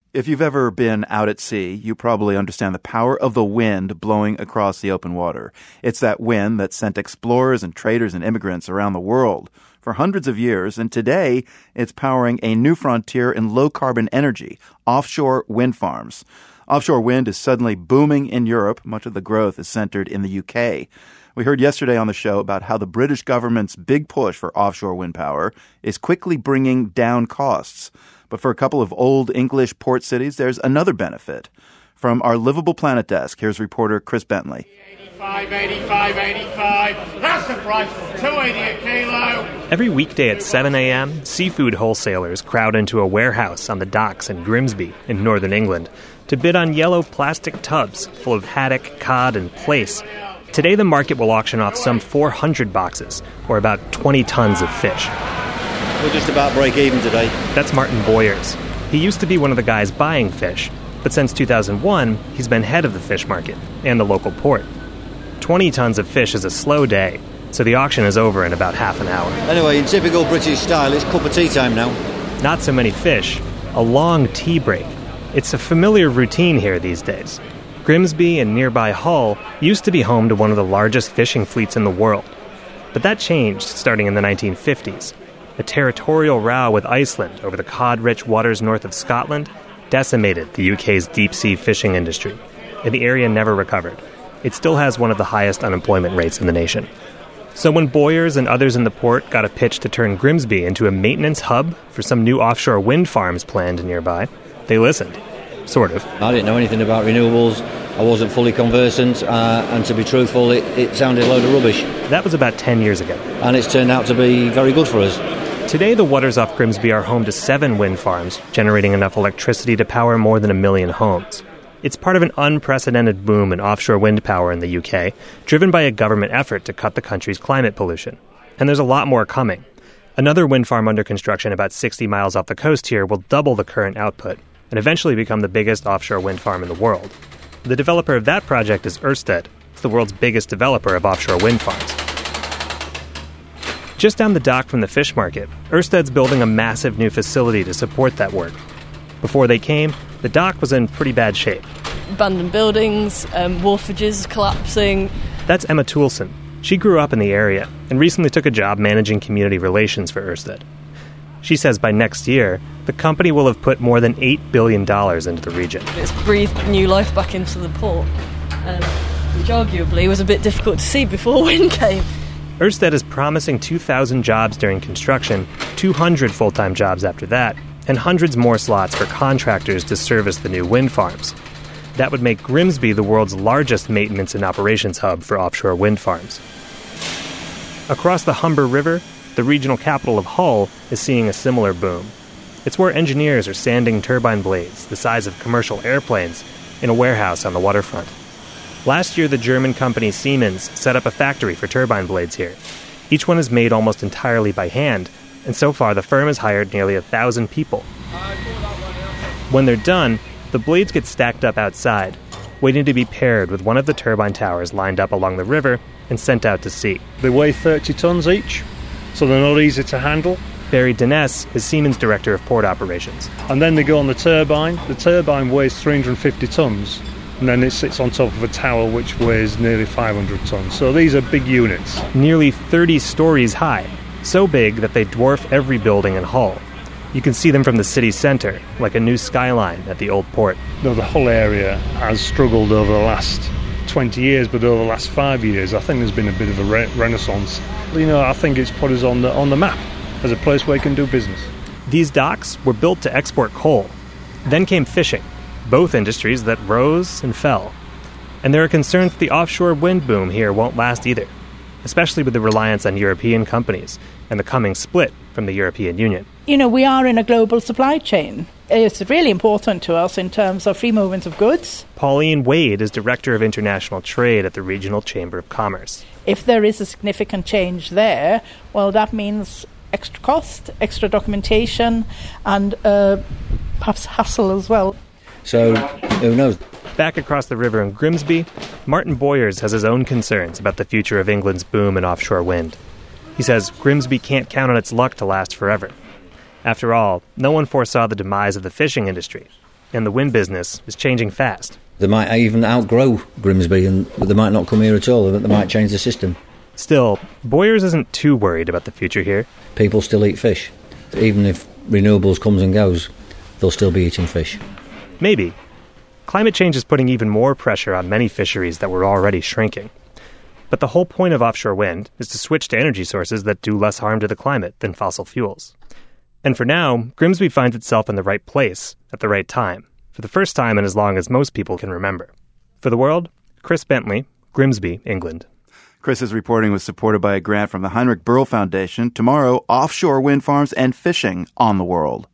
If you've ever been out at sea, you probably understand the power of the wind blowing across the open water. It's that wind that sent explorers and traders and immigrants around the world for hundreds of years, and today it's powering a new frontier in low-carbon energy, offshore wind farms. Offshore wind is suddenly booming in Europe. Much of the growth is centered in the UK. We heard yesterday on the show about how the British government's big push for offshore wind power is quickly bringing down costs. But for a couple of old English port cities, there's another benefit. From our Livable Planet desk, here's reporter Chris Bentley. 85. That's the price. $2.80 a kilo. Every weekday at 7 a.m., seafood wholesalers crowd into a warehouse on the docks in Grimsby in northern England to bid on yellow plastic tubs full of haddock, cod, and plaice. Today, the market will auction off some 400 boxes, or about 20 tons of fish. We're just about break even today. That's Martin Boyers. He used to be one of the guys buying fish, but since 2001, he's been head of the fish market and the local port. 20 tons of fish is a slow day, so the auction is over in about half an hour. Anyway, in typical British style, it's cup of tea time now. Not so many fish, a long tea break. It's a familiar routine here these days. Grimsby and nearby Hull used to be home to one of the largest fishing fleets in the world. But that changed starting in the 1950s. A territorial row with Iceland over the cod-rich waters north of Scotland decimated the UK's deep-sea fishing industry, and the area never recovered. It still has one of the highest unemployment rates in the nation. So when Boyers and others in the port got a pitch to turn Grimsby into a maintenance hub for some new offshore wind farms planned nearby, they listened. Sort of. I didn't know anything about renewables. I wasn't fully conversant, and to be truthful, it sounded a load of rubbish. That was about 10 years ago. And it's turned out to be very good for us. Today, the waters off Grimsby are home to 7 wind farms, generating enough electricity to power more than 1 million homes. It's part of an unprecedented boom in offshore wind power in the UK, driven by a government effort to cut the country's climate pollution. And there's a lot more coming. Another wind farm under construction about 60 miles off the coast here will double the current output and eventually become the biggest offshore wind farm in the world. The developer of that project is Ørsted. It's the world's biggest developer of offshore wind farms. Just down the dock from the fish market, Ørsted's building a massive new facility to support that work. Before they came, the dock was in pretty bad shape. Abandoned buildings, wharfages collapsing. That's Emma Toulson. She grew up in the area and recently took a job managing community relations for Ørsted. She says by next year, the company will have put more than $8 billion into the region. It's breathed new life back into the port, which arguably was a bit difficult to see before wind came. Ørsted is promising 2,000 jobs during construction, 200 full-time jobs after that, and hundreds more slots for contractors to service the new wind farms. That would make Grimsby the world's largest maintenance and operations hub for offshore wind farms. Across the Humber River, the regional capital of Hull is seeing a similar boom. It's where engineers are sanding turbine blades the size of commercial airplanes in a warehouse on the waterfront. Last year, the German company Siemens set up a factory for turbine blades here. Each one is made almost entirely by hand, and so far the firm has hired nearly 1,000 people. When they're done, the blades get stacked up outside, waiting to be paired with one of the turbine towers lined up along the river and sent out to sea. They weigh 30 tons each, so they're not easy to handle. Barry Deness is Siemens' director of port operations. And then they go on the turbine. The turbine weighs 350 tons. And then it sits on top of a tower which weighs nearly 500 tons. So these are big units. Nearly 30 stories high, so big that they dwarf every building in Hull. You can see them from the city centre, like a new skyline at the old port. The Hull area has struggled over the last 20 years, but over the last 5 years, I think there's been a bit of a renaissance. I think it's put us on the map as a place where you can do business. These docks were built to export coal. Then came fishing, both industries that rose and fell. And there are concerns that the offshore wind boom here won't last either, especially with the reliance on European companies and the coming split from the European Union. We are in a global supply chain. It's really important to us in terms of free movement of goods. Pauline Wade is Director of International Trade at the Regional Chamber of Commerce. If there is a significant change there, well, that means extra cost, extra documentation, and perhaps hassle as well. So, who knows? Back across the river in Grimsby, Martin Boyers has his own concerns about the future of England's boom in offshore wind. He says Grimsby can't count on its luck to last forever. After all, no one foresaw the demise of the fishing industry. and the wind business is changing fast. They might even outgrow Grimsby and they might not come here at all. They might change the system. Still, Boyers isn't too worried about the future here. People still eat fish. Even if renewables comes and goes, they'll still be eating fish. Maybe. Climate change is putting even more pressure on many fisheries that were already shrinking. But the whole point of offshore wind is to switch to energy sources that do less harm to the climate than fossil fuels. And for now, Grimsby finds itself in the right place at the right time, for the first time in as long as most people can remember. For The World, Chris Bentley, Grimsby, England. Chris's reporting was supported by a grant from the Heinrich Böll Foundation. Tomorrow, offshore wind farms and fishing on The World.